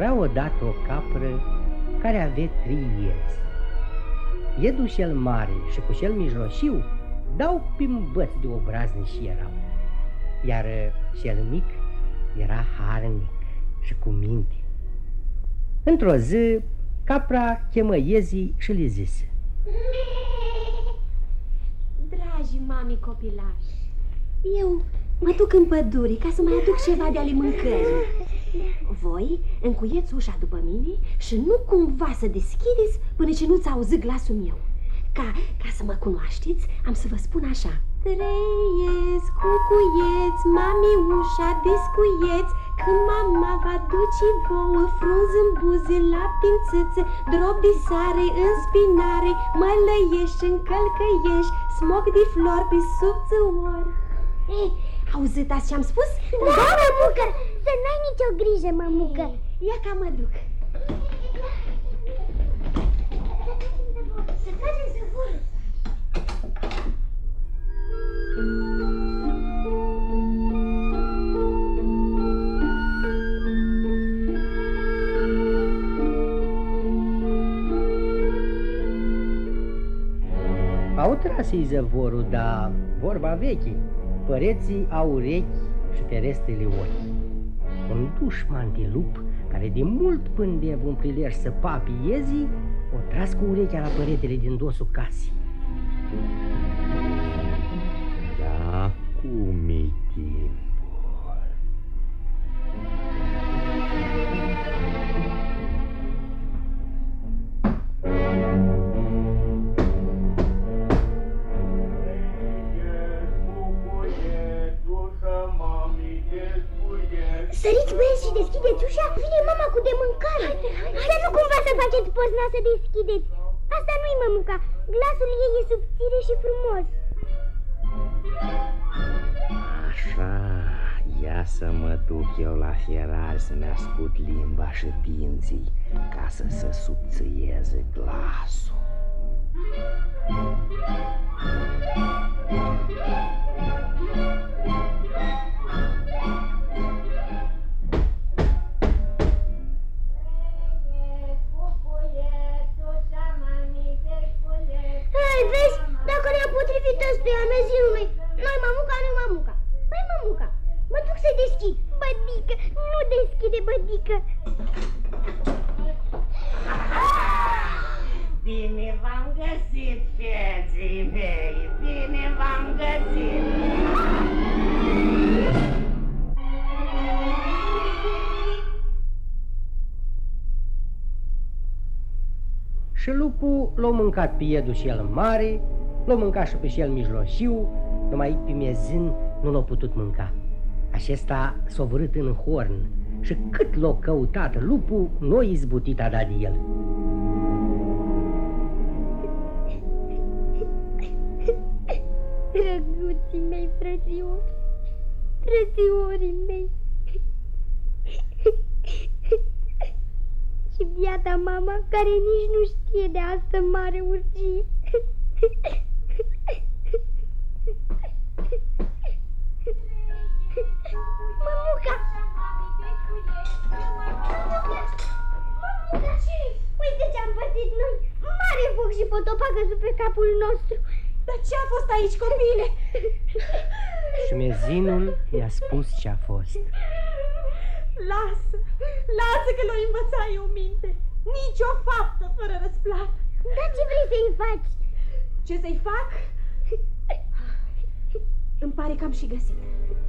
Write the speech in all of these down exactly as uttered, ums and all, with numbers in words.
Era odată o capră care avea trei iezi. Iedul cel mare și cu cel mijlociu dau pimbăți de obraznici erau, iar cel mic era harnic și cu minte. Într-o zi, capra chemă iezii și le zise: Dragi mami copilași, eu mă duc în pădure ca să mai aduc ceva de ale mâncării. Voi încuieți ușa după mine și nu cumva să deschideți până ce nu-ți auzi glasul meu. Ca, ca să mă cunoașteți, am să vă spun așa: trăiesc, cucuieți, mami ușa descuieți, când mama va duce vouă frunză în buze, lapte în țâță, drop de sare în spinare, mălăiești în călcăiești, smoc de flori pe subțăor. Ei, auzit ați ce-am spus? Da, mămucă, să n-ai nicio grijă, mămucă. Ia ca mă duc. Să facem zăvorul. Au tras-i zăvorul, dar vorba veche: păreții au urechi și ferestrele ochi. Un dușman de lup, care de mult pândea un prilej să papi iezii, o tras cu urechea la păretele din dosul casei. Da, cum-i timpul? Săriți, băieți, și deschideți ușa, vine mama cu de mâncare. Să nu cumva să faceți pozna să deschideți. Asta nu-i mămuca, glasul ei e subțire și frumos. Așa, ia să mă duc eu la fierar să-mi ascult limba și dinții, ca să se subțieze glasul. Hai, vezi, dacă ne-a potrivit ăstuia meziului. Noi mamuca, nu mamuca. Păi mamuca, mă duc să deschid. Bădică, nu deschide, bădică. Bine v-am găsit, feții mei, bine v-am găsit. Și lupul l-a mâncat pe iedul cel mare, l-a mâncat și pe cel mijlociu, numai pe miezin nu l-a putut mânca. Acesta s-a vărât în horn și cât l-a căutat lupul, nu a izbutit a dat de el. Drăguții mei, frățiori, frățiorii mei. Și biata mama, care nici nu știe de asta mare urgie. Mămuca! Mămuca, ce? Uite ce-am pățit noi! Mare foc și potopagă sub pe capul nostru! Dar ce a fost aici, copile? Și mezinul i-a spus ce-a fost. Lasă, lasă că l-o învăța eu minte. Nici o faptă fără răsplată. Dar ce vrei să-i faci? Ce să-i fac? Îmi pare că am și găsit.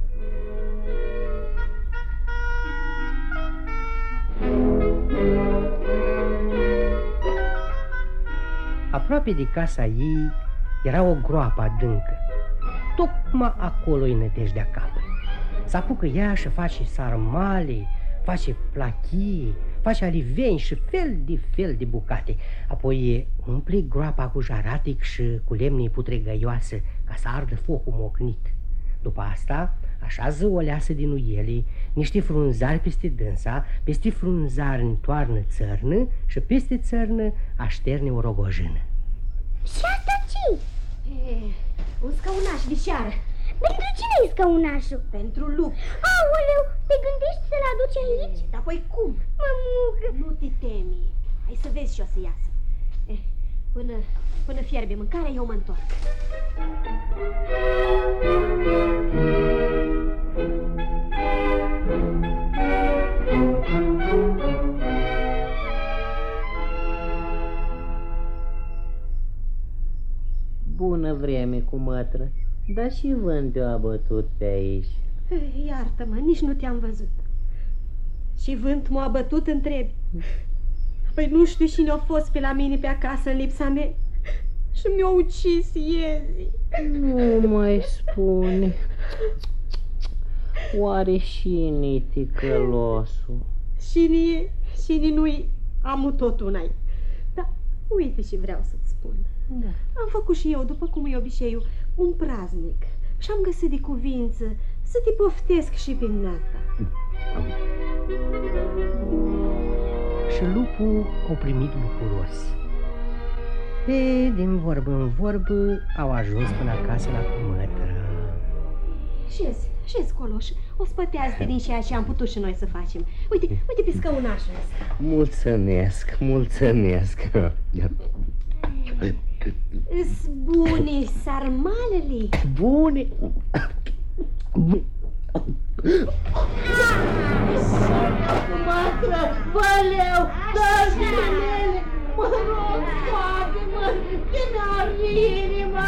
Aproape de casa ei era o groapă adâncă. Tocmai acolo-i nădejdea capului. S-apucă ea și face sarmale, face plachii, face aliveni și fel de fel de bucate. Apoi umple groapa cu jaratic și cu lemne putregăioasă ca să ardă focul mocnit. După asta așează o leasă din uiele, niște frunzari peste dânsa, peste frunzari întoarnă țărnă și peste țărnă așterne o rogojână. Și asta ce? E, un scăunaș de șeară. Pentru cine e scăunașul? Pentru lup. Aoleu, te gândești să-l aduci aici? Dar apoi cum? Mămucă! Nu te temi. Hai să vezi și o să iasă. Eh, până, până fierbe mâncarea, eu mă întorc. Bună vreme cu mătră, dar și vântul a bătut pe aici. Iartă-mă, nici nu te-am văzut. Și vânt m-a bătut, întrebi. Păi nu știu cine a fost pe la mine pe acasă în lipsa mea și mi-a ucis ieri. Nu mai spune. Oare și-ni ticălosul? Și-ni, și-ni nu-i, am tot una-i. Dar uite și vreau să-ți spun. Da. Am făcut și eu, după cum e obiceiul, un praznic și am găsit de cuvință să te poftesc și pe dumneata. Și lupul o primit bucuros. E, din vorbă în vorbă, au ajuns până acasă la cumătră. Șezi, șezi, Coloș, o spătează din ceea ce am putut și noi să facem. Uite, uite pe scăunașul ăsta. Mulțumesc, mulțumesc. Îs bune sarmalele. Bune. Mătră, văleu, dă-și mele, mă rog, scoate-mă, că n-ar inima,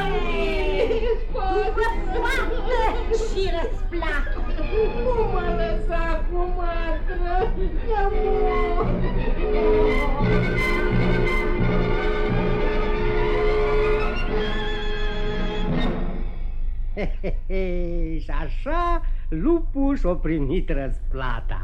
Scoate și răsplată. Nu mă lăsa cu mătră, că mor. Și așa lupul și-a primit răsplata.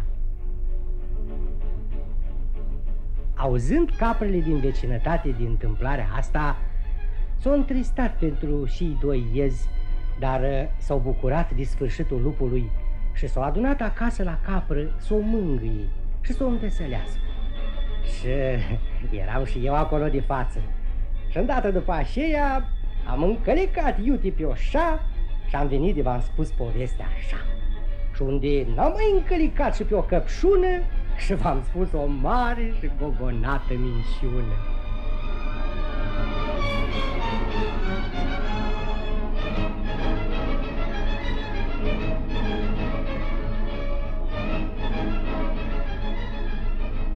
Auzând caprele din vecinătate din întâmplarea asta, s-au întristat pentru și doi iezi, dar s-au bucurat de sfârșitul lupului și s-au adunat acasă la capră să o mângâie și să o înveselească. Și eram și eu acolo de față. Și îndată după aceea am încălecat iute pe oșa și am venit de v-am spus povestea așa. Și unde n-am mai încălicat și pe o căpșună și v-am spus o mare și gogonată minciună.